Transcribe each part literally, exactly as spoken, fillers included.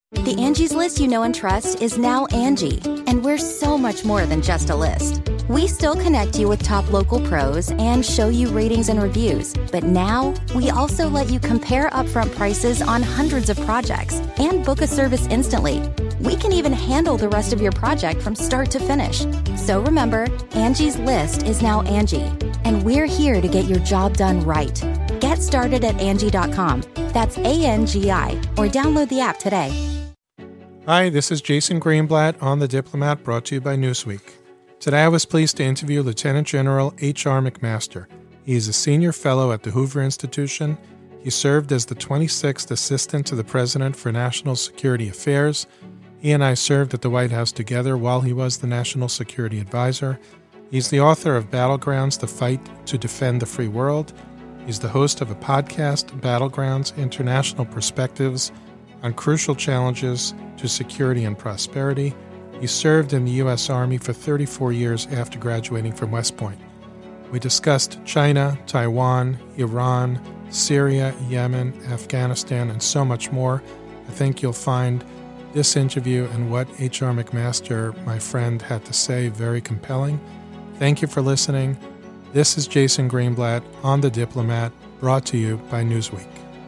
The Angie's List you know and trust is now Angie, and we're so much more than just a list. We still connect you with top local pros and show you ratings and reviews, but now we also let you compare upfront prices on hundreds of projects and book a service instantly. We can even handle the rest of your project from start to finish. So remember, Angie's List is now Angie, and we're here to get your job done right. Get started at Angie dot com. That's A N G I, or download the app today. Hi, this is Jason Greenblatt on The Diplomat, brought to you by Newsweek. Today I was pleased to interview Lieutenant General H R McMaster. He is a senior fellow at the Hoover Institution. He served as the twenty-sixth Assistant to the President for National Security Affairs. He and I served at the White House together while he was the National Security Advisor. He's the author of Battlegrounds, The Fight to Defend the Free World. He's the host of a podcast, Battlegrounds, International Perspectives on Crucial Challenges to Security and Prosperity. He served in the U S Army for thirty-four years after graduating from West Point. We discussed China, Taiwan, Iran, Syria, Yemen, Afghanistan, and so much more. I think you'll find this interview and what H R McMaster, my friend, had to say very compelling. Thank you for listening. This is Jason Greenblatt on The Diplomat, brought to you by Newsweek.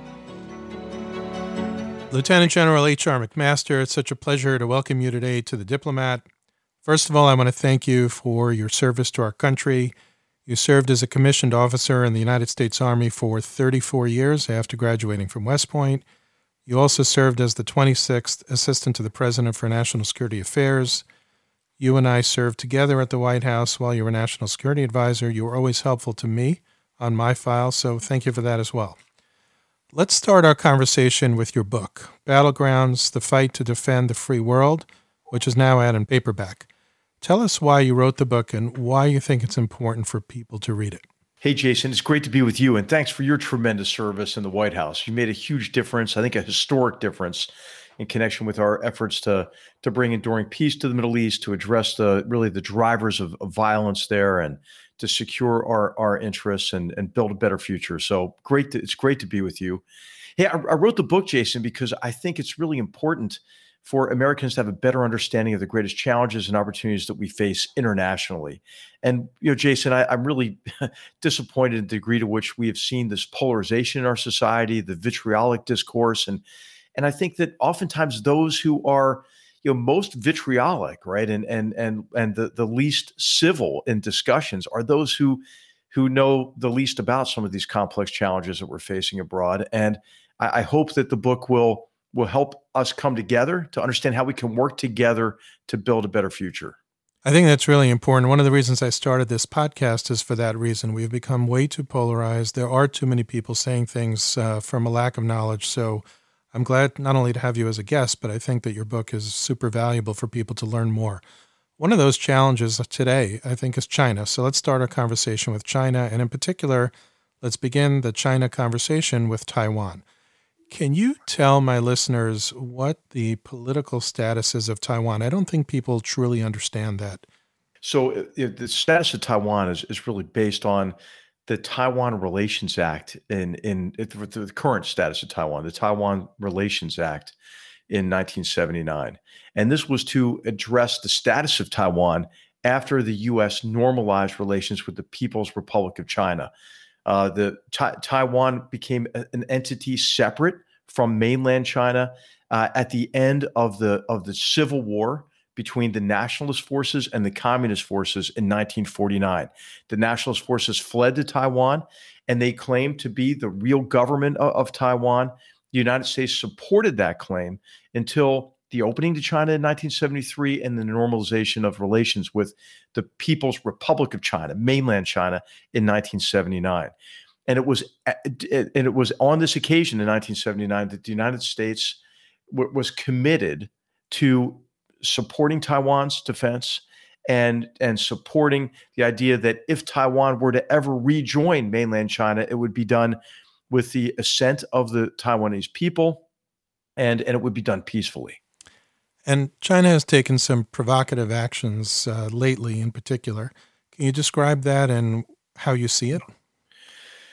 Lieutenant General H R McMaster, it's such a pleasure to welcome you today to The Diplomat. First of all, I want to thank you for your service to our country. You served as a commissioned officer in the United States Army for thirty-four years after graduating from West Point. You also served as the twenty-sixth Assistant to the President for National Security Affairs. You and I served together at the White House while you were National Security Advisor. You were always helpful to me on my file, so thank you for that as well. Let's start our conversation with your book, Battlegrounds, The Fight to Defend the Free World, which is now out in paperback. Tell us why you wrote the book and why you think it's important for people to read it. Hey, Jason, it's great to be with you, and thanks for your tremendous service in the White House. You made a huge difference, I think a historic difference, in connection with our efforts to, to bring enduring peace to the Middle East, to address the really the drivers of, of violence there, and to secure our, our interests and, and build a better future. So great, to, it's great to be with you. Hey, I, I wrote the book, Jason, because I think it's really important for Americans to have a better understanding of the greatest challenges and opportunities that we face internationally. And, you know, Jason, I, I'm really disappointed in the degree to which we have seen this polarization in our society, the vitriolic discourse. And, and I think that oftentimes those who are, you know, most vitriolic, right, and and and and the, the least civil in discussions are those who who know the least about some of these complex challenges that we're facing abroad. And I, I hope that the book will will help us come together to understand how we can work together to build a better future. I think that's really important. One of the reasons I started this podcast is for that reason. We've become way too polarized. There are too many people saying things uh, from a lack of knowledge. So I'm glad not only to have you as a guest, but I think that your book is super valuable for people to learn more. One of those challenges today, I think, is China. So let's start our conversation with China. And in particular, let's begin the China conversation with Taiwan. Can you tell my listeners what the political status is of Taiwan? I don't think people truly understand that. So it, the status of Taiwan is, is really based on the Taiwan Relations Act in, in it, the current status of Taiwan, the Taiwan Relations Act in nineteen seventy-nine. And this was to address the status of Taiwan after the U S normalized relations with the People's Republic of China. Uh, the ta- Taiwan became a, an entity separate from mainland China uh, at the end of the of the Civil War between the nationalist forces and the communist forces in nineteen forty-nine. The nationalist forces fled to Taiwan, and they claimed to be the real government of, of Taiwan. The United States supported that claim until the opening to China in nineteen seventy-three and the normalization of relations with the People's Republic of China, mainland China, in nineteen seventy-nine. And it was and it was on this occasion in nineteen seventy-nine that the United States w- was committed to supporting Taiwan's defense and and supporting the idea that if Taiwan were to ever rejoin mainland China, it would be done with the assent of the Taiwanese people, and, and it would be done peacefully. And China has taken some provocative actions uh, lately in particular. Can you describe that and how you see it?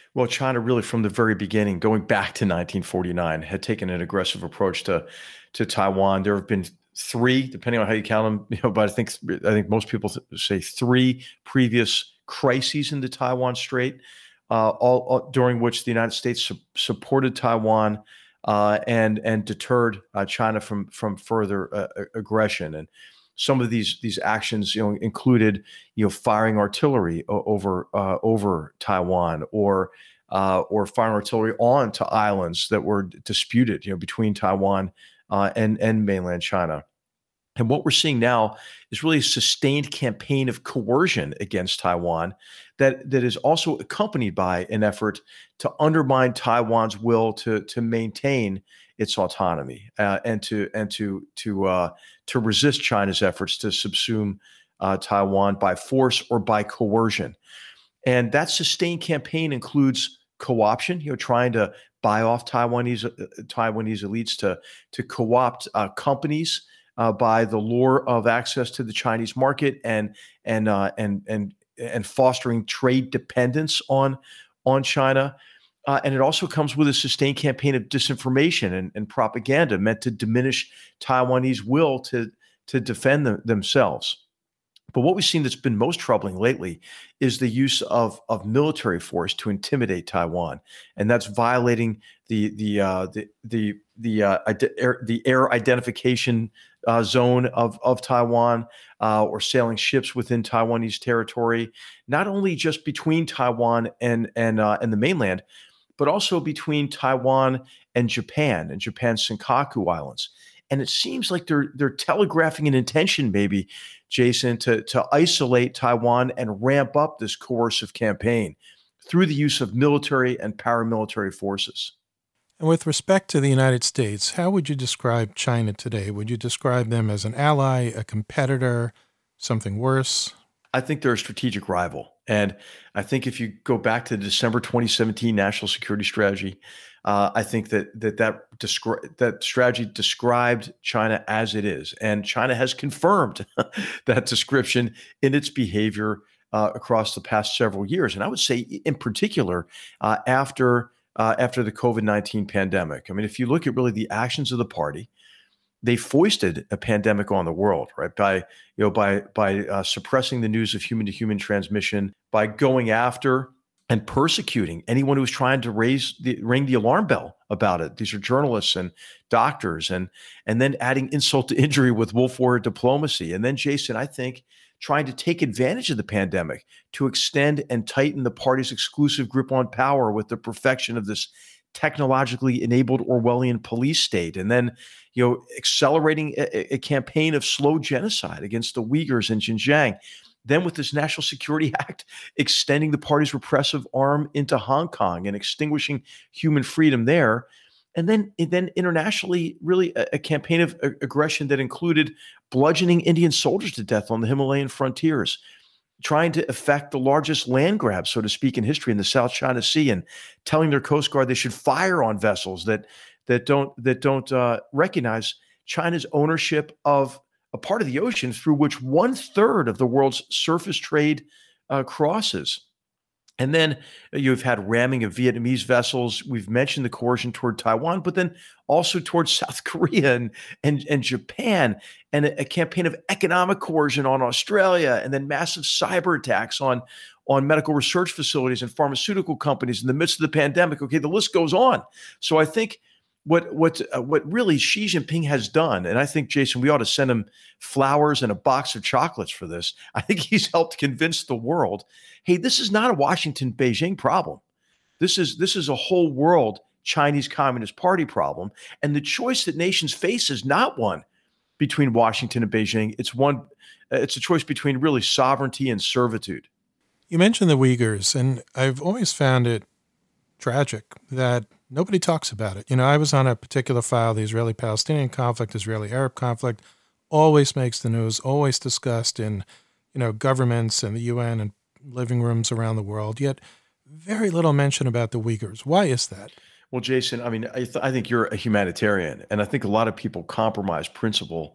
Well, China really from the very beginning, going back to nineteen forty-nine, had taken an aggressive approach to to Taiwan. There have been three, depending on how you count them, you know, but I think I think most people say three previous crises in the Taiwan Strait, uh, all, all during which the United States su- supported Taiwan uh, and and deterred uh, China from from further uh, aggression. And some of these these actions, you know, included, you know, firing artillery o- over uh, over Taiwan, or uh, or firing artillery onto islands that were disputed, you know, between Taiwan uh, and and mainland China. And what we're seeing now is really a sustained campaign of coercion against Taiwan that, that is also accompanied by an effort to undermine Taiwan's will to, to maintain its autonomy uh, and to and to to uh, to resist China's efforts to subsume uh, Taiwan by force or by coercion. And that sustained campaign includes co-option, you know, trying to buy off Taiwanese uh, Taiwanese elites to to co-opt uh, companies Uh, by the lure of access to the Chinese market and and uh, and and and fostering trade dependence on on China, uh, and it also comes with a sustained campaign of disinformation and, and propaganda meant to diminish Taiwanese will to to defend them, themselves. But what we've seen that's been most troubling lately is the use of of military force to intimidate Taiwan, and that's violating the the uh, the the the uh, air, the air identification uh, zone of of Taiwan, uh, or sailing ships within Taiwanese territory, not only just between Taiwan and and uh, and the mainland, but also between Taiwan and Japan and Japan's Senkaku Islands. And it seems like they're they're telegraphing an intention, maybe, Jason, to, to isolate Taiwan and ramp up this coercive campaign through the use of military and paramilitary forces. And with respect to the United States, how would you describe China today? Would you describe them as an ally, a competitor, something worse? I think they're a strategic rival. And I think if you go back to the December twenty seventeen National Security Strategy, uh, I think that that that, descri- that strategy described China as it is. And China has confirmed that description in its behavior uh, across the past several years. And I would say in particular, uh, after uh, after the COVID nineteen pandemic. I mean, if you look at really the actions of the party, they foisted a pandemic on the world, right? By you know, by by uh, suppressing the news of human-to-human transmission, by going after and persecuting anyone who was trying to raise the ring the alarm bell about it. These are journalists and doctors, and and then adding insult to injury with wolf warrior diplomacy. And then, Jason, I think trying to take advantage of the pandemic to extend and tighten the party's exclusive grip on power with the perfection of this technologically enabled Orwellian police state, and then, you know, accelerating a, a campaign of slow genocide against the Uyghurs in Xinjiang. Then with this National Security Act, extending the party's repressive arm into Hong Kong and extinguishing human freedom there. And then, and then internationally, really a, a campaign of a, aggression that included bludgeoning Indian soldiers to death on the Himalayan frontiers, trying to effect the largest land grab, so to speak, in history in the South China Sea, and telling their Coast Guard they should fire on vessels that that don't that don't uh, recognize China's ownership of a part of the ocean through which one third of the world's surface trade uh, crosses. And then you've had ramming of Vietnamese vessels. We've mentioned the coercion toward Taiwan, but then also towards South Korea and and, and Japan, and a, a campaign of economic coercion on Australia, and then massive cyber attacks on, on medical research facilities and pharmaceutical companies in the midst of the pandemic. Okay, the list goes on. So I think what what uh, what really Xi Jinping has done, and I think, Jason, we ought to send him flowers and a box of chocolates for this. I think he's helped convince the world, hey, this is not a Washington Beijing problem. This is this is a whole world Chinese Communist Party problem, and the choice that nations face is not one between Washington and Beijing. It's one. Uh, it's a choice between really sovereignty and servitude. You mentioned the Uyghurs, and I've always found it tragic that nobody talks about it. You know, I was on a particular file, the Israeli-Palestinian conflict, Israeli-Arab conflict, always makes the news, always discussed in, you know, governments and the U N and living rooms around the world, yet very little mention about the Uyghurs. Why is that? Well, Jason, I mean, I, th- I think you're a humanitarian, and I think a lot of people compromise principle,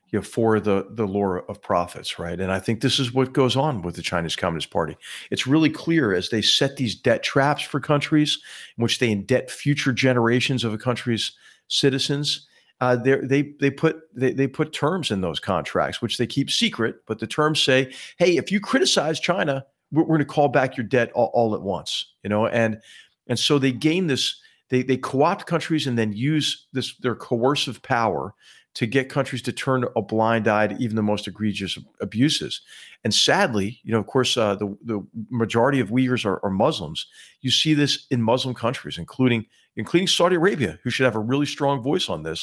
you know, for the the lure of profits, right? And I think this is what goes on with the Chinese Communist Party. It's really clear as they set these debt traps for countries in which they indebt future generations of a country's citizens. Uh, they they put they, they put terms in those contracts, which they keep secret. But the terms say, "Hey, if you criticize China, we're, we're going to call back your debt all, all at once." You know, and and so they gain this. They they co-opt countries and then use this their coercive power to get countries to turn a blind eye to even the most egregious abuses. And sadly, you know, of course, uh, the the majority of Uyghurs are, are Muslims. You see this in Muslim countries, including including Saudi Arabia, who should have a really strong voice on this.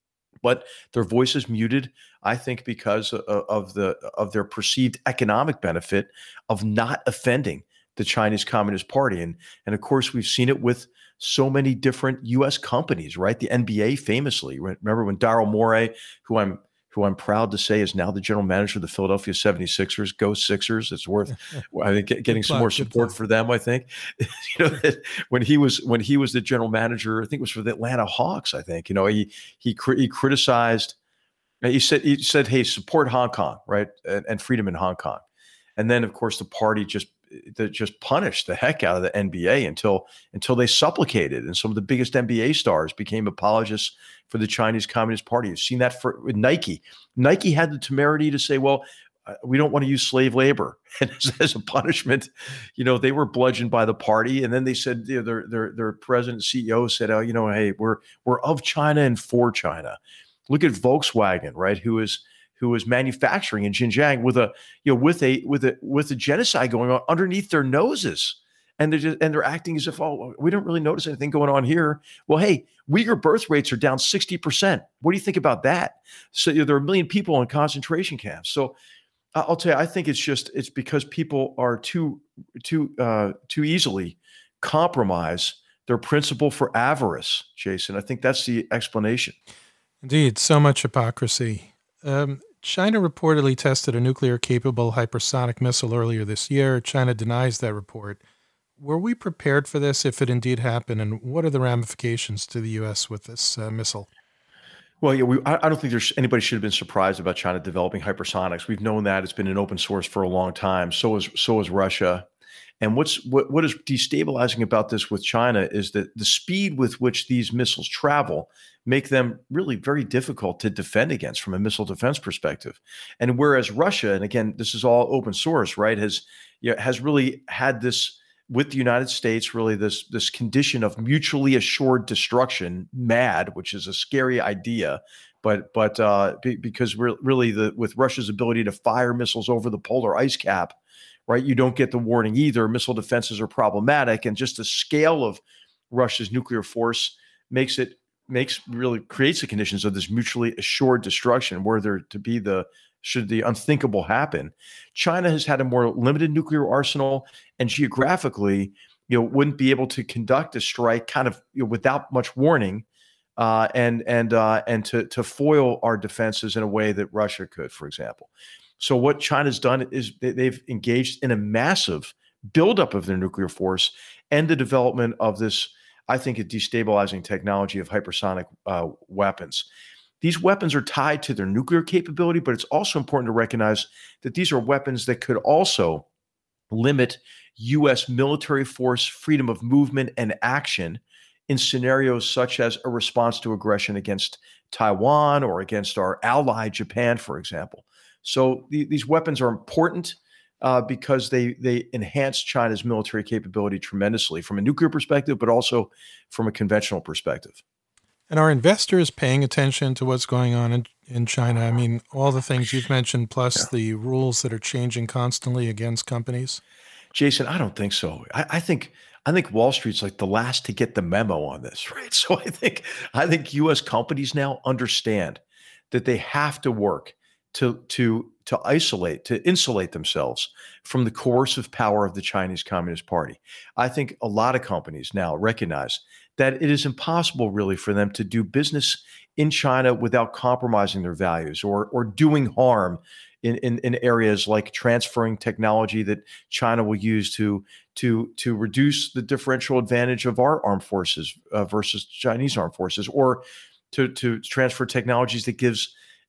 But their voice is muted, I think, because of, of the of their perceived economic benefit of not offending the Chinese Communist Party. And, and of course, we've seen it with so many different U S companies, right? The N B A famously. Remember when Daryl Morey, who I'm who I'm proud to say is now the general manager of the Philadelphia seventy-sixers, go Sixers. It's worth, I think, getting some more support for them, I think. You know, when he was when he was the general manager, I think it was for the Atlanta Hawks, I think, you know, he he he criticized, he said, he said, hey, support Hong Kong, right? And, and freedom in Hong Kong. And then, of course, the party just that just punished the heck out of the N B A until until they supplicated, and some of the biggest N B A stars became apologists for the Chinese Communist Party. You've seen that for with Nike. Nike had the temerity to say, "Well, uh, we don't want to use slave labor," and as, as a punishment, you know, they were bludgeoned by the party. And then they said, you know, their their their president and C E O said, "Oh, you know, hey, we're we're of China and for China." Look at Volkswagen, right? Who is who was manufacturing in Xinjiang with a, you know, with a with a with a genocide going on underneath their noses, and they're just, and they're acting as if, oh, we don't really notice anything going on here. Well, hey, Uyghur birth rates are down sixty percent. What do you think about that? So you know, there are a million people in concentration camps. So uh, I'll tell you, I think it's just it's because people are too too uh, too easily compromise their principle for avarice, Jason. I think that's the explanation. Indeed, so much hypocrisy. Um, China reportedly tested a nuclear-capable hypersonic missile earlier this year. China denies that report. Were we prepared for this if it indeed happened, and what are the ramifications to the U S with this uh, missile? Well, yeah, we, I, I don't think there's anybody should have been surprised about China developing hypersonics. We've known that. It's been an open source for a long time. So is so is Russia. And what's what what is destabilizing about this with China is that the speed with which these missiles travel make them really very difficult to defend against from a missile defense perspective. And whereas Russia, and again, this is all open source, right, has you know, has really had this with the United States, really this this condition of mutually assured destruction, MAD, which is a scary idea, but but uh, be, because we're really the with Russia's ability to fire missiles over the polar ice cap. Right, you don't get the warning either. Missile defenses are problematic, and just the scale of Russia's nuclear force makes it makes really creates the conditions of this mutually assured destruction, where there to be the should the unthinkable happen. China has had a more limited nuclear arsenal, and geographically, you know, wouldn't be able to conduct a strike kind of you know, without much warning, uh, and and uh, and to to foil our defenses in a way that Russia could, for example. So what China's done is they've engaged in a massive buildup of their nuclear force and the development of this, I think, a destabilizing technology of hypersonic uh, weapons. These weapons are tied to their nuclear capability, but it's also important to recognize that these are weapons that could also limit U S military force, freedom of movement and action in scenarios such as a response to aggression against Taiwan or against our ally, Japan, for example. So the, these weapons are important uh, because they they enhance China's military capability tremendously from a nuclear perspective, but also from a conventional perspective. And are investors paying attention to what's going on in, in China? I mean, all the things you've mentioned, plus yeah. the rules that are changing constantly against companies? Jason, I don't think so. I, I think I think Wall Street's like the last to get the memo on this, right? So I think I think U S companies now understand that they have to work to to to isolate, to insulate themselves from the coercive power of the Chinese Communist Party. I think a lot of companies now recognize that it is impossible really for them to do business in China without compromising their values or or doing harm in, in, in areas like transferring technology that China will use to to to reduce the differential advantage of our armed forces uh, versus Chinese armed forces, or to to transfer technologies that gives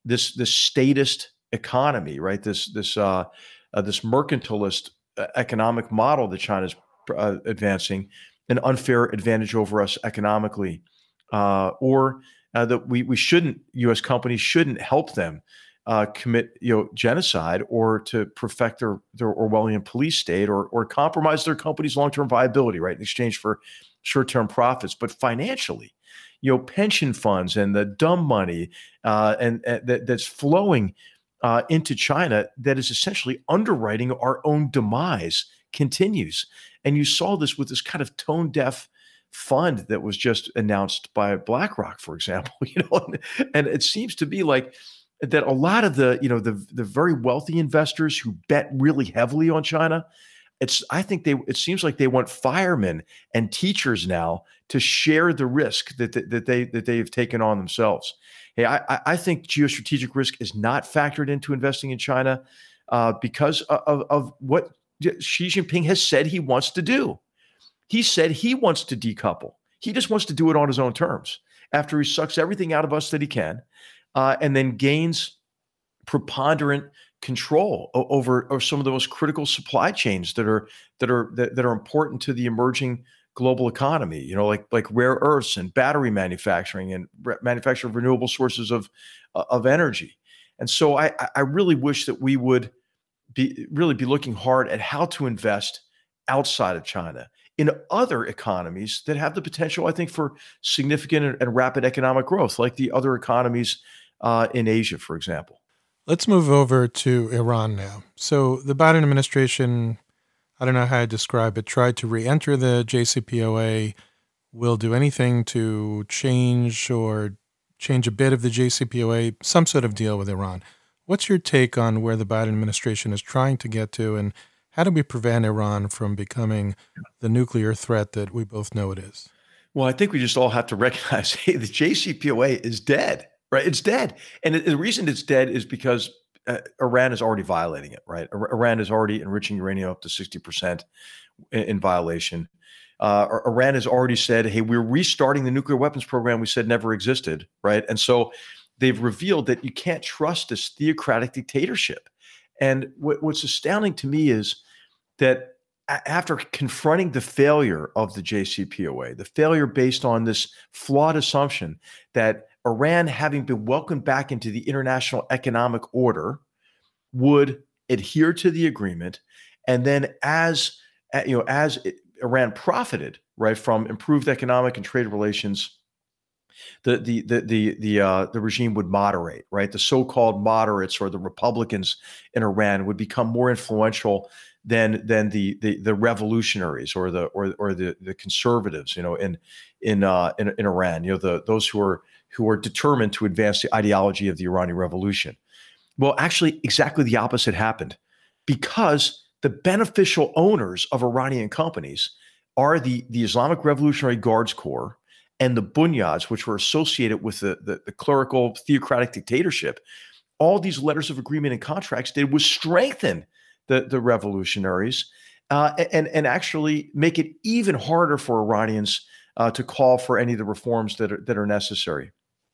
this this statist economy, right? This this uh, uh, this mercantilist uh, economic model that China's uh, advancing, an unfair advantage over us economically, uh, or uh, that we we shouldn't U S companies shouldn't help them uh, commit you know genocide or to perfect their their Orwellian police state or or compromise their company's long term viability, right, in exchange for short term profits, but financially. You know, pension funds and the dumb money uh, and, and that, that's flowing uh, into China that is essentially underwriting our own demise continues. And you saw this with this kind of tone deaf fund that was just announced by BlackRock, for example. You know, and, and it seems to be like that a lot of the you know the the very wealthy investors who bet really heavily on China. It's. I think they. It seems like they want firemen and teachers now to share the risk that that, that they that they've taken on themselves. Hey, I, I think geostrategic risk is not factored into investing in China uh, because of, of what Xi Jinping has said he wants to do. He said he wants to decouple. He just wants to do it on his own terms after he sucks everything out of us that he can, uh, and then gains preponderant control over, over some of the most critical supply chains that are that are that, that are important to the emerging global economy. You know, like like rare earths and battery manufacturing and re- manufacture of renewable sources of uh, of energy. And so I I really wish that we would be really be looking hard at how to invest outside of China in other economies that have the potential, I think, for significant and, and rapid economic growth, like the other economies uh, in Asia, for example. Let's move over to Iran now. So the Biden administration, I don't know how to describe it, tried to re-enter the J C P O A, will do anything to change or change a bit of the J C P O A, some sort of deal with Iran. What's your take on where the Biden administration is trying to get to, and how do we prevent Iran from becoming the nuclear threat that we both know it is? Well, I think we just all have to recognize, hey, the J C P O A is dead. Right, it's dead, and the reason it's dead is because uh, Iran is already violating it. Right, Iran is already enriching uranium up to sixty percent in, in violation. Uh, Iran has already said, "Hey, we're restarting the nuclear weapons program we said never existed." Right, and so they've revealed that you can't trust this theocratic dictatorship. And what, what's astounding to me is that after confronting the failure of the J C P O A, the failure based on this flawed assumption that Iran, having been welcomed back into the international economic order, would adhere to the agreement, and then as you know, as it, Iran profited right from improved economic and trade relations, the the the the the uh, the regime would moderate. Right, the so-called moderates or the Republicans in Iran would become more influential than than the the, the revolutionaries or the or or the the conservatives. You know, in in uh, in, in Iran, you know, the those who are who are determined to advance the ideology of the Iranian Revolution. Well, actually, exactly the opposite happened, because the beneficial owners of Iranian companies are the, the Islamic Revolutionary Guards Corps and the Bunyads, which were associated with the, the, the clerical theocratic dictatorship. All these letters of agreement and contracts did was strengthen the, the revolutionaries uh, and, and actually make it even harder for Iranians uh, to call for any of the reforms that are, that are necessary.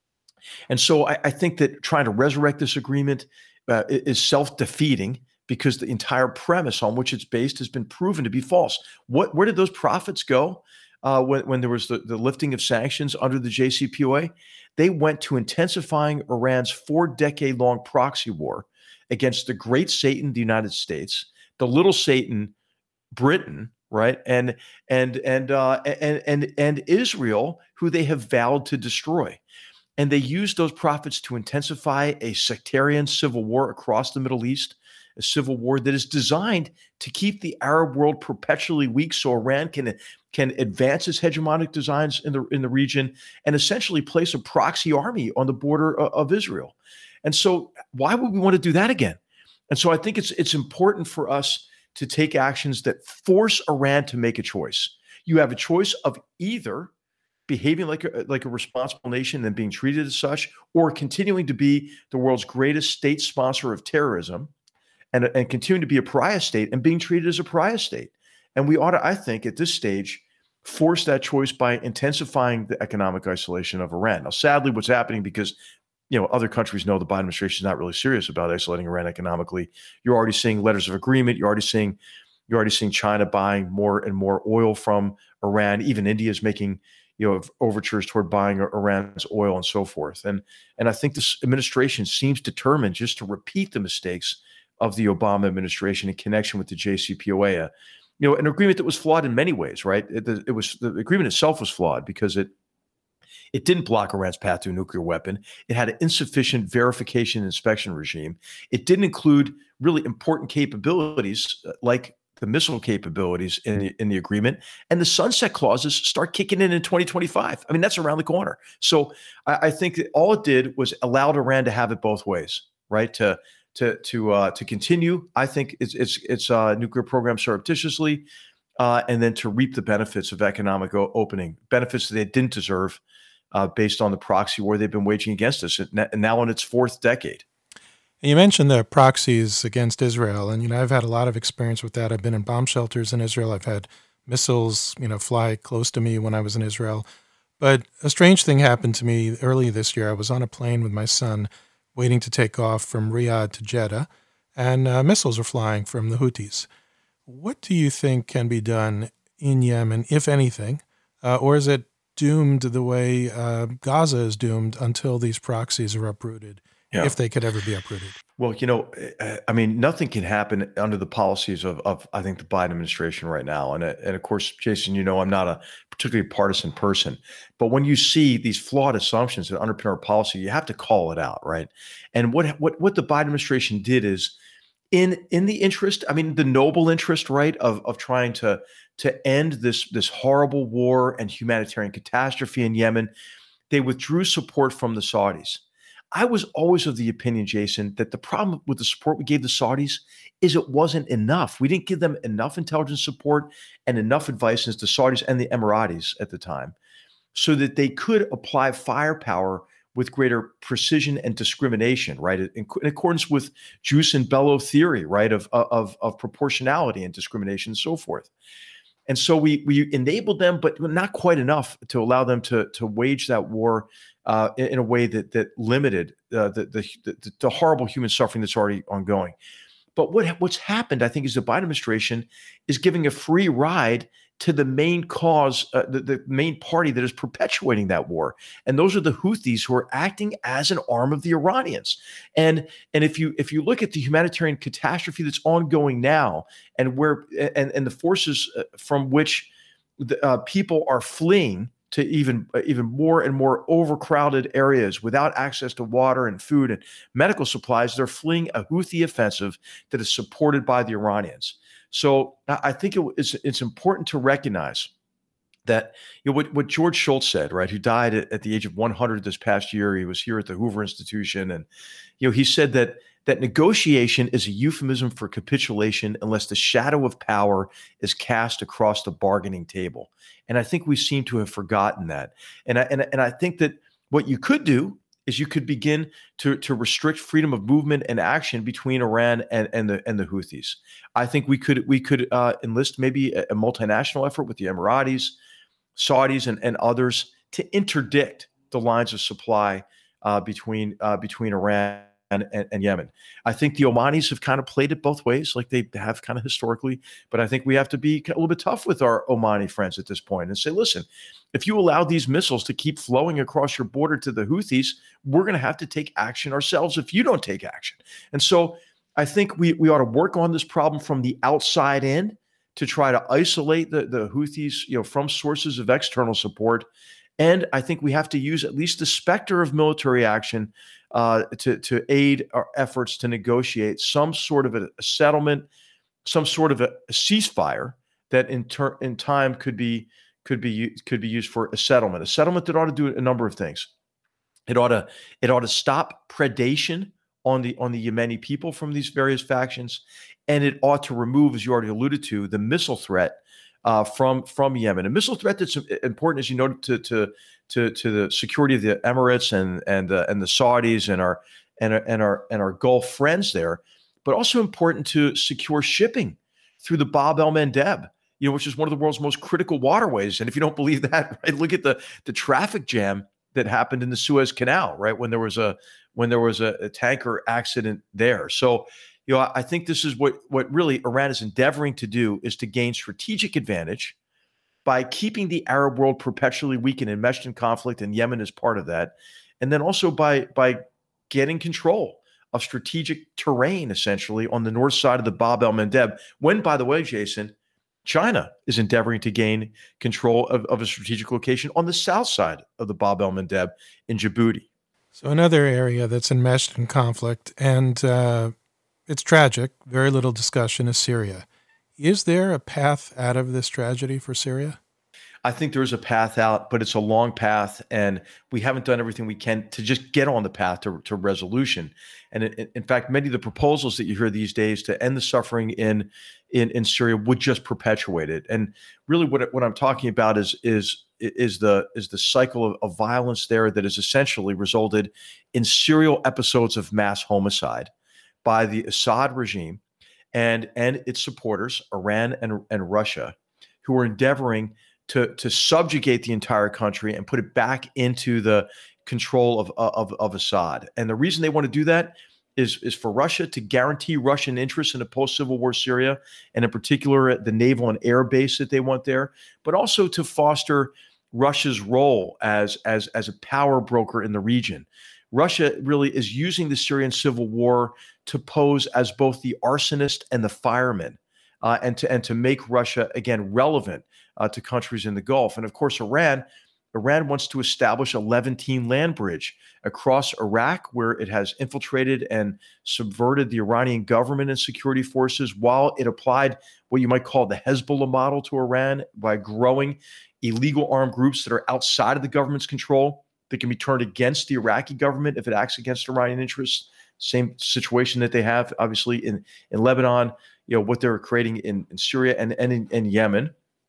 And so I, I think that trying to resurrect this agreement uh, is self-defeating, because the entire premise on which it's based has been proven to be false. What, where did those profits go uh, when, when there was the, the lifting of sanctions under the J C P O A? They went to intensifying Iran's four-decade-long proxy war against the great Satan, the United States, the little Satan, Britain, right, and and and uh, and and and Israel, who they have vowed to destroy. And they used those profits to intensify a sectarian civil war across the Middle East, a civil war that is designed to keep the Arab world perpetually weak, so Iran can can advance its hegemonic designs in the in the region and essentially place a proxy army on the border of, of Israel. And so, why would we want to do that again? And so, I think it's it's important for us to take actions that force Iran to make a choice. You have a choice of either behaving like a, like a responsible nation and being treated as such, or continuing to be the world's greatest state sponsor of terrorism and, and continue to be a pariah state and being treated as a pariah state. And we ought to, I think, at this stage, force that choice by intensifying the economic isolation of Iran. Now, sadly, what's happening, because you know, other countries know the Biden administration is not really serious about isolating Iran economically. You're already seeing letters of agreement. You're already seeing you're already seeing China buying more and more oil from Iran. Even India is making, you know, overtures toward buying Iran's oil and so forth. And and I think this administration seems determined just to repeat the mistakes of the Obama administration in connection with the J C P O A. Uh, you know, an agreement that was flawed in many ways, right? It, it was the agreement itself was flawed because it It didn't block Iran's path to a nuclear weapon. It had an insufficient verification and inspection regime. It didn't include really important capabilities like the missile capabilities in the, in the agreement. And the sunset clauses start kicking in in twenty twenty-five. I mean, that's around the corner. So I, I think that all it did was allowed Iran to have it both ways, right? To to to uh, to continue, I think it's it's it's uh, nuclear program surreptitiously, uh, and then to reap the benefits of economic o- opening, benefits that they didn't deserve. Uh, based on the proxy war they've been waging against us, and now in its fourth decade. And you mentioned the proxies against Israel, and you know I've had a lot of experience with that. I've been in bomb shelters in Israel. I've had missiles, you know, fly close to me when I was in Israel. But a strange thing happened to me early this year. I was on a plane with my son, waiting to take off from Riyadh to Jeddah, and uh, missiles were flying from the Houthis. What do you think can be done in Yemen, if anything, uh, or is it doomed the way uh, Gaza is doomed until these proxies are uprooted, yeah. if they could ever be uprooted? Well, you know, I mean, nothing can happen under the policies of, of I think, the Biden administration right now. And, and of course, Jason, you know, I'm not a particularly partisan person. But when you see these flawed assumptions that underpin our policy, you have to call it out, right? And what what what the Biden administration did is, in in the interest, I mean, the noble interest, right, of of trying to to end this this horrible war and humanitarian catastrophe in Yemen, they withdrew support from the Saudis. I was always of the opinion, Jason, that the problem with the support we gave the Saudis is it wasn't enough. We didn't give them enough intelligence support and enough advice as the Saudis and the Emiratis at the time so that they could apply firepower with greater precision and discrimination, right? In, in accordance with Juice and Bellow theory, right, of, of, of proportionality and discrimination and so forth. And so we we enabled them, but not quite enough to allow them to to wage that war uh, in, in a way that that limited uh, the, the the the horrible human suffering that's already ongoing. But what what's happened, I think, is the Biden administration is giving a free ride to the main cause, uh, the, the main party that is perpetuating that war. And those are the Houthis who are acting as an arm of the Iranians. And, and if you if you look at the humanitarian catastrophe that's ongoing now and where and, and the forces from which the, uh, people are fleeing to even, even more and more overcrowded areas without access to water and food and medical supplies, they're fleeing a Houthi offensive that is supported by the Iranians. So I think it, it's it's important to recognize that, you know, what, what George Shultz said, right, who died at, at the age of one hundred this past year. He was here at the Hoover Institution. And, you know, he said that that negotiation is a euphemism for capitulation unless the shadow of power is cast across the bargaining table. And I think we seem to have forgotten that. And I, and, and I think that what you could do is you could begin to, to restrict freedom of movement and action between Iran and, and the and the Houthis. I think we could we could uh, enlist maybe a, a multinational effort with the Emiratis, Saudis, and, and others to interdict the lines of supply uh, between uh, between Iran and, and, and Yemen. I think the Omanis have kind of played it both ways, like they have kind of historically. But I think we have to be a little bit tough with our Omani friends at this point and say, listen, if you allow these missiles to keep flowing across your border to the Houthis, we're going to have to take action ourselves if you don't take action. And so I think we we ought to work on this problem from the outside in to try to isolate the, the Houthis, you know, from sources of external support. And I think we have to use at least the specter of military action uh, to, to aid our efforts to negotiate some sort of a, a settlement, some sort of a, a ceasefire that in, ter- in time could be could be could be used for a settlement, a settlement that ought to do a number of things. It ought to it ought to stop predation on the on the Yemeni people from these various factions, and it ought to remove, as you already alluded to, the missile threat uh, from from Yemen. A missile threat that's important, as you noted, to to to to the security of the Emirates and and uh, and the Saudis and our and our, and our and our Gulf friends there, but also important to secure shipping through the Bab el-Mandeb, you know, which is one of the world's most critical waterways. And if you don't believe that, right, look at the, the traffic jam that happened in the Suez Canal, right? When there was a when there was a, a tanker accident there. So, you know, I, I think this is what what really Iran is endeavoring to do, is to gain strategic advantage by keeping the Arab world perpetually weak and enmeshed in conflict, and Yemen is part of that. And then also by by getting control of strategic terrain, essentially, on the north side of the Bab el-Mandeb, when, by the way, Jason, China is endeavoring to gain control of, of a strategic location on the south side of the Bab el-Mandeb in Djibouti. So another area that's enmeshed in conflict, and uh, it's tragic, very little discussion, is Syria. Is there a path out of this tragedy for Syria? I think there's a path out, but it's a long path, and we haven't done everything we can to just get on the path to, to resolution. And in, in fact, many of the proposals that you hear these days to end the suffering in in, in Syria would just perpetuate it. And really, what what I'm talking about is is is the is the cycle of, of violence there that has essentially resulted in serial episodes of mass homicide by the Assad regime and and its supporters, Iran and and Russia, who are endeavoring to to subjugate the entire country and put it back into the control of of of Assad. And the reason they want to do that is is for Russia to guarantee Russian interests in a post-Civil War Syria, and in particular the naval and air base that they want there, but also to foster Russia's role as as as a power broker in the region. Russia really is using the Syrian civil war to pose as both the arsonist and the fireman, uh, and to and to make Russia again relevant Uh, to countries in the Gulf. And of course, Iran, Iran wants to establish a Levantine land bridge across Iraq, where it has infiltrated and subverted the Iranian government and security forces, while it applied what you might call the Hezbollah model to Iran by growing illegal armed groups that are outside of the government's control that can be turned against the Iraqi government if it acts against Iranian interests. Same situation that they have, obviously, in, in Lebanon, you know, what they're creating in, in Syria and, and in, in Yemen.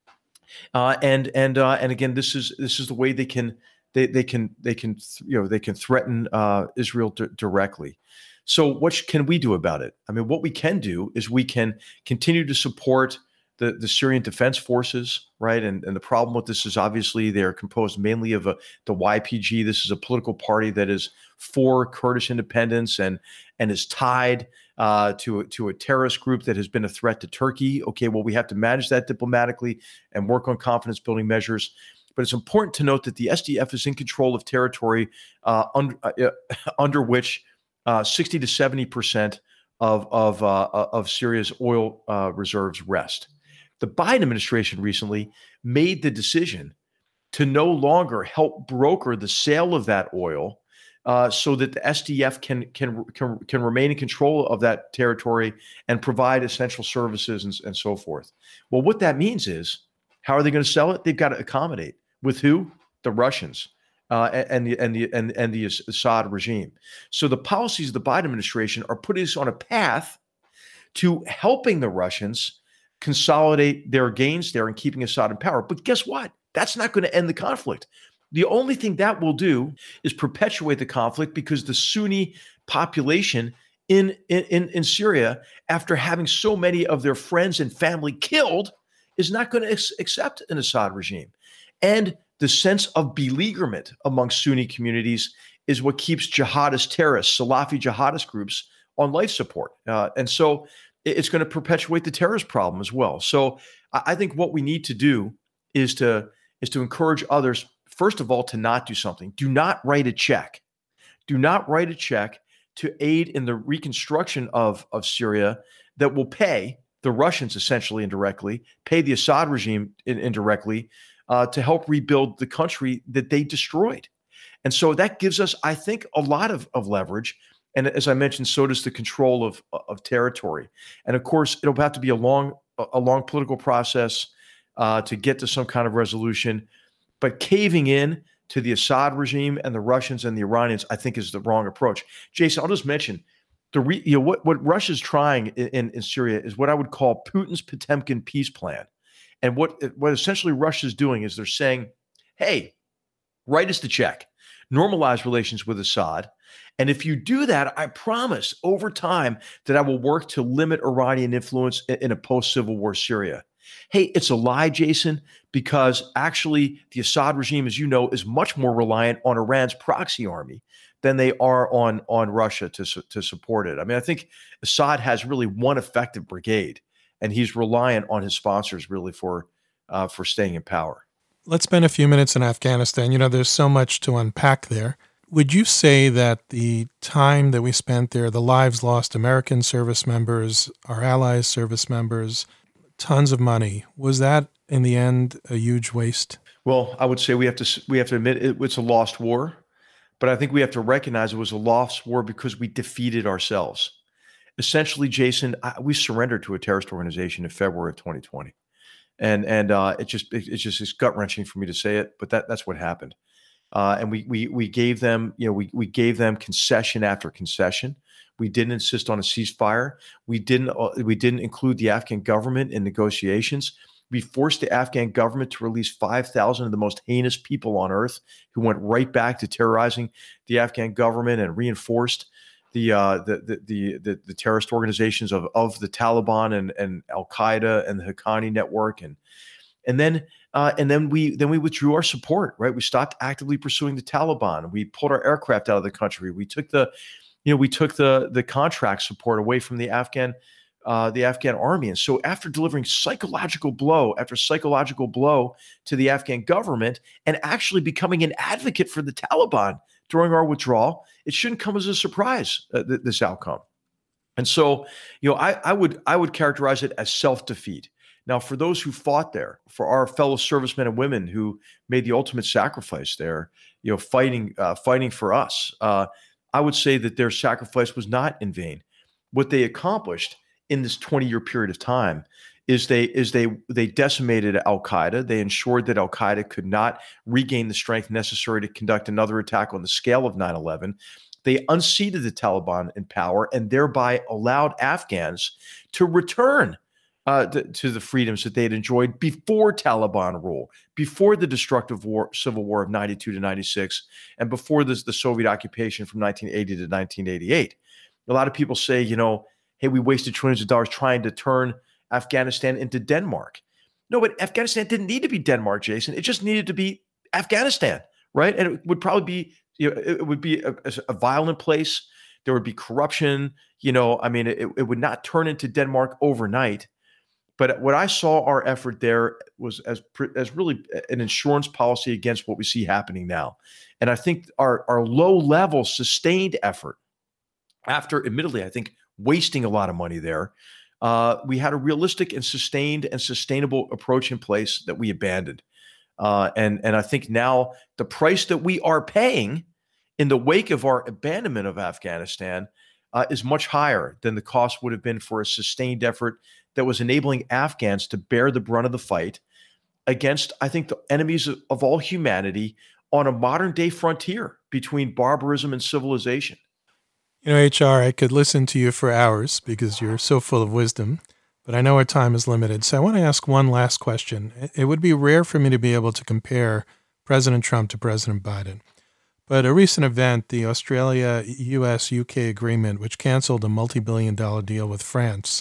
Uh, and and uh, and again, this is this is the way they can they they can they can you know they can threaten uh, Israel d- directly. So what sh- can we do about it? I mean, what we can do is we can continue to support the the Syrian Defense Forces, right? And and the problem with this is obviously they're composed mainly of a, the Y P G. This is a political party that is for Kurdish independence and and is tied uh, to, to a terrorist group that has been a threat to Turkey. Okay, well, we have to manage that diplomatically and work on confidence building measures. But it's important to note that the S D F is in control of territory uh, under, uh, under which uh, sixty to seventy percent of, of, uh, of Syria's oil uh, reserves rest. The Biden administration recently made the decision to no longer help broker the sale of that oil, Uh, so that the S D F can can can can remain in control of that territory and provide essential services and, and so forth. Well, what that means is, how are they going to sell it? They've got to accommodate with who? The Russians uh, and the and the and, and the Assad regime. So the policies of the Biden administration are putting us on a path to helping the Russians consolidate their gains there and keeping Assad in power. But guess what? That's not going to end the conflict. The only thing that will do is perpetuate the conflict, because the Sunni population in, in, in Syria, after having so many of their friends and family killed, is not going to ex- accept an Assad regime. And the sense of beleaguerment among Sunni communities is what keeps jihadist terrorists, Salafi jihadist groups, on life support. Uh, and so it's going to perpetuate the terrorist problem as well. So I think what we need to do is to is to encourage others, first of all, to not do something. Do not write a check. Do not write a check to aid in the reconstruction of, of Syria that will pay the Russians, essentially indirectly, pay the Assad regime in, indirectly uh, to help rebuild the country that they destroyed. And so that gives us, I think, a lot of, of leverage. And as I mentioned, so does the control of, of territory. And of course, it'll have to be a long, a long political process uh, to get to some kind of resolution. But caving in to the Assad regime and the Russians and the Iranians, I think, is the wrong approach. Jason, I'll just mention the re, you know what what Russia's trying in, in, in Syria is what I would call Putin's Potemkin peace plan. And what what essentially Russia's doing is they're saying, hey, write us the check, normalize relations with Assad. And if you do that, I promise over time that I will work to limit Iranian influence in, in a post-Civil War Syria. Hey, it's a lie, Jason, because actually the Assad regime, as you know, is much more reliant on Iran's proxy army than they are on, on Russia to, to support it. I mean, I think Assad has really one effective brigade, and he's reliant on his sponsors really for uh, for staying in power. Let's spend a few minutes in Afghanistan. You know, there's so much to unpack there. Would you say that the time that we spent there, the lives lost, American service members, our allies' service members, tons of money, was that in the end a huge waste? Well, I would say we have to we have to admit it, it's a lost war, but I think we have to recognize it was a lost war because we defeated ourselves. Essentially, Jason, I, we surrendered to a terrorist organization in February of twenty twenty, and and uh, it just it, it's just it's gut wrenching for me to say it, but that that's what happened. Uh, and we we we gave them, you know, we we gave them concession after concession. We didn't insist on a ceasefire. We didn't uh, we didn't include the Afghan government in negotiations. We forced the Afghan government to release five thousand of the most heinous people on earth, who went right back to terrorizing the Afghan government and reinforced the uh, the, the the the the terrorist organizations of of the Taliban and and Al Qaeda and the Haqqani network, and and then. Uh, and then we then we withdrew our support, right? We stopped actively pursuing the Taliban. We pulled our aircraft out of the country. We took the, you know, we took the the contract support away from the Afghan, uh, the Afghan army. And so, after delivering psychological blow after psychological blow to the Afghan government, and actually becoming an advocate for the Taliban during our withdrawal, it shouldn't come as a surprise, uh, th- this outcome. And so, you know, I, I would I would characterize it as self-defeat. Now, for those who fought there, for our fellow servicemen and women who made the ultimate sacrifice there, you know, fighting uh, fighting for us, uh, I would say that their sacrifice was not in vain. What they accomplished in this twenty-year period of time is they is they they decimated Al Qaeda. They ensured that Al Qaeda could not regain the strength necessary to conduct another attack on the scale of nine eleven. They unseated the Taliban in power and thereby allowed Afghans to return Uh, to, to the freedoms that they had enjoyed before Taliban rule, before the destructive war, civil war of ninety-two to ninety-six, and before this, the Soviet occupation from nineteen eighty to nineteen eighty-eight. A lot of people say, you know, hey, we wasted trillions of dollars trying to turn Afghanistan into Denmark. No, but Afghanistan didn't need to be Denmark, Jason. It just needed to be Afghanistan, right? And it would probably be, you know, it would be a, a violent place. There would be corruption. You know, I mean, it, it would not turn into Denmark overnight. But what I saw our effort there was as as really an insurance policy against what we see happening now. And I think our, our low-level sustained effort, after admittedly, I think, wasting a lot of money there, uh, we had a realistic and sustained and sustainable approach in place that we abandoned. Uh, and, and I think now the price that we are paying in the wake of our abandonment of Afghanistan uh, is much higher than the cost would have been for a sustained effort that was enabling Afghans to bear the brunt of the fight against, I think, the enemies of, of all humanity on a modern day frontier between barbarism and civilization. You know, H R, I could listen to you for hours because you're so full of wisdom, but I know our time is limited. So I want to ask one last question. It would be rare for me to be able to compare President Trump to President Biden. But a recent event, the Australia-U S-U K agreement, which canceled a multi-billion dollar deal with France,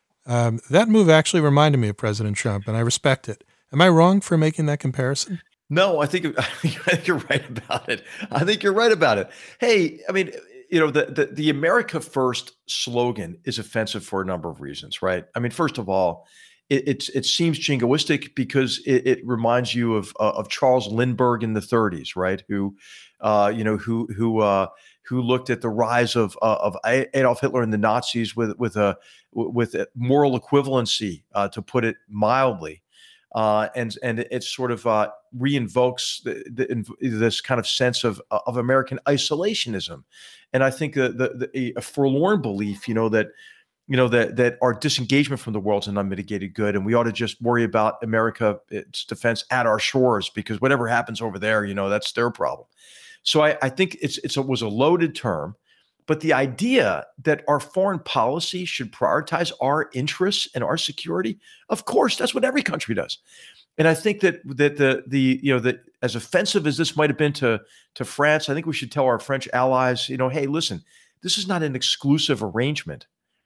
Um, that move actually reminded me of President Trump, and I respect it. Am I wrong for making that comparison? No, I think, I think you're right about it. I think you're right about it. Hey, I mean, you know, the, the the America First slogan is offensive for a number of reasons, right? I mean, first of all, it it's, it seems jingoistic because it, it reminds you of uh, of Charles Lindbergh in the thirties, right? Who, uh, you know, who who uh, who looked at the rise of uh, of Adolf Hitler and the Nazis with with a with a moral equivalency, uh, to put it mildly, uh, and and it sort of uh, reinvokes the, the, this kind of sense of of American isolationism, and I think the, the, the a forlorn belief, you know, that you know that that our disengagement from the world is an unmitigated good, and we ought to just worry about America, its defense at our shores, because whatever happens over there, you know, that's their problem. So I, I think it's it's a, was a loaded term, but the idea that our foreign policy should prioritize our interests and our security, of course, that's what every country does. And I think that that the the you know that as offensive as this might have been to to France, I think we should tell our French allies, you know, hey, listen, this is not an exclusive arrangement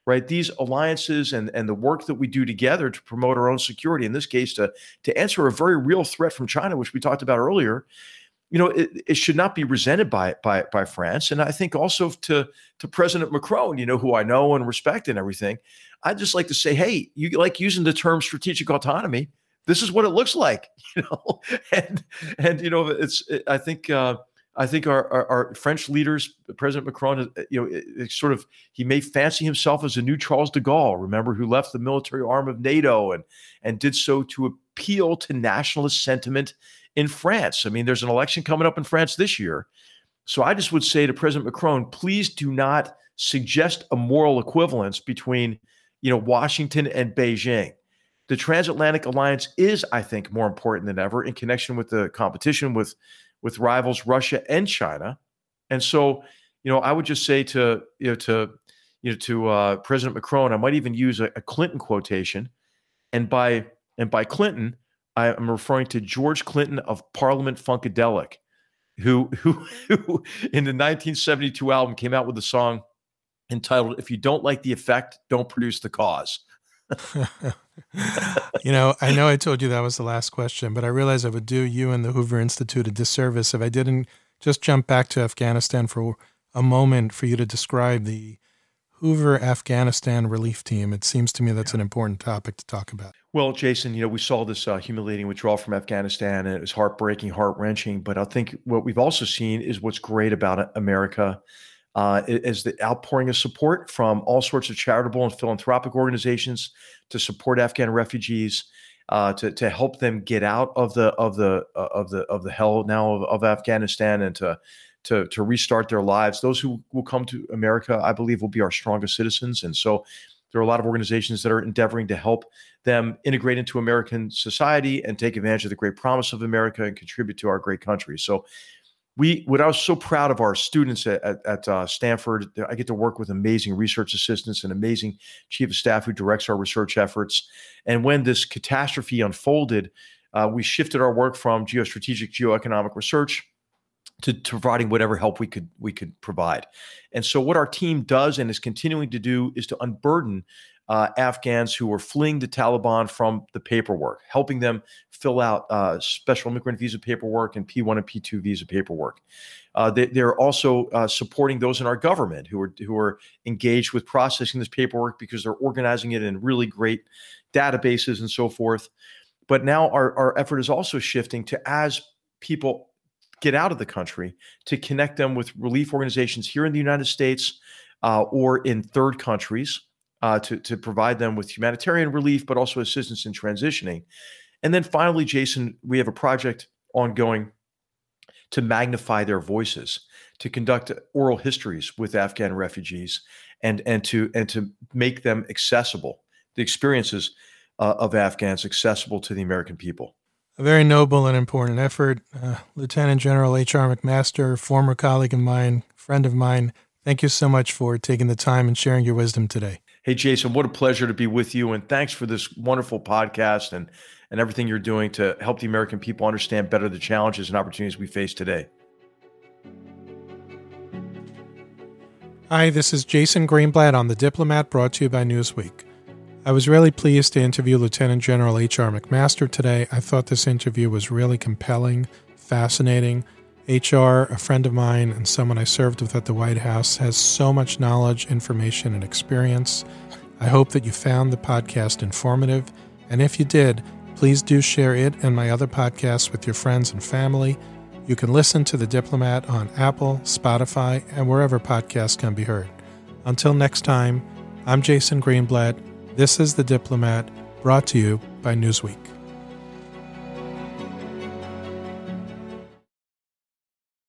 right? These alliances and, and the work that we do together to promote our own security, in this case, to, to answer a very real threat from China, which we talked about earlier, you know, it, it should not be resented by, by, by France. And I think also to, to President Macron, you know, who I know and respect and everything, I'd just like to say, hey, you like using the term strategic autonomy. This is what it looks like, you know, and, and, you know, it's, it, I think, uh, I think our, our, our French leaders, President Macron, you know, it, it sort of, he may fancy himself as a new Charles de Gaulle, remember, who left the military arm of NATO and, and did so to appeal to nationalist sentiment in France. I mean, there's an election coming up in France this year. So I just would say to President Macron, please do not suggest a moral equivalence between, you know, Washington and Beijing. The transatlantic alliance is, I think, more important than ever in connection with the competition with with rivals Russia and China. And so, you know, I would just say to, you know, to, you know, to uh, President Macron, I might even use a, a Clinton quotation. And by, and by Clinton, I am referring to George Clinton of Parliament Funkadelic, who, who, who in the nineteen seventy-two album came out with a song entitled, "If You Don't Like the Effect, Don't Produce the Cause." You know, I know I told you that was the last question, but I realized I would do you and the Hoover Institute a disservice if I didn't just jump back to Afghanistan for a moment for you to describe the Hoover Afghanistan relief team. It seems to me that's an important topic to talk about. Well, Jason, you know, we saw this uh, humiliating withdrawal from Afghanistan, and it was heartbreaking, heart-wrenching. But I think what we've also seen is what's great about America uh, is the outpouring of support from all sorts of charitable and philanthropic organizations to support Afghan refugees, uh, to to help them get out of the of the uh, of the of the hell now of, of Afghanistan, and to to to restart their lives. Those who will come to America, I believe, will be our strongest citizens, and so there are a lot of organizations that are endeavoring to help them integrate into American society and take advantage of the great promise of America and contribute to our great country. So. We, what I was so proud of our students at, at, at uh, Stanford, I get to work with amazing research assistants, an amazing chief of staff who directs our research efforts. And when this catastrophe unfolded, uh, we shifted our work from geostrategic, geoeconomic research to, to providing whatever help we could we could provide. And so what our team does and is continuing to do is to unburden Uh, Afghans who were fleeing the Taliban from the paperwork, helping them fill out uh, special immigrant visa paperwork and P one and P two visa paperwork. Uh, they, they're also uh, supporting those in our government who are who are engaged with processing this paperwork because they're organizing it in really great databases and so forth. But now our, our effort is also shifting to, as people get out of the country, to connect them with relief organizations here in the United States uh, or in third countries. Uh, to, to provide them with humanitarian relief, but also assistance in transitioning. And then finally, Jason, we have a project ongoing to magnify their voices, to conduct oral histories with Afghan refugees, and, and, to, and to make them accessible, the experiences uh, of Afghans accessible to the American people. A very noble and important effort. Uh, Lieutenant General H R McMaster, former colleague of mine, friend of mine, thank you so much for taking the time and sharing your wisdom today. Hey, Jason, what a pleasure to be with you. And thanks for this wonderful podcast and, and everything you're doing to help the American people understand better the challenges and opportunities we face today. Hi, this is Jason Greenblatt on The Diplomat, brought to you by Newsweek. I was really pleased to interview Lieutenant General H R McMaster today. I thought this interview was really compelling, fascinating. H R, a friend of mine and someone I served with at the White House, has so much knowledge, information, and experience. I hope that you found the podcast informative, and if you did, please do share it and my other podcasts with your friends and family. You can listen to The Diplomat on Apple, Spotify, and wherever podcasts can be heard. Until next time, I'm Jason Greenblatt. This is The Diplomat, brought to you by Newsweek.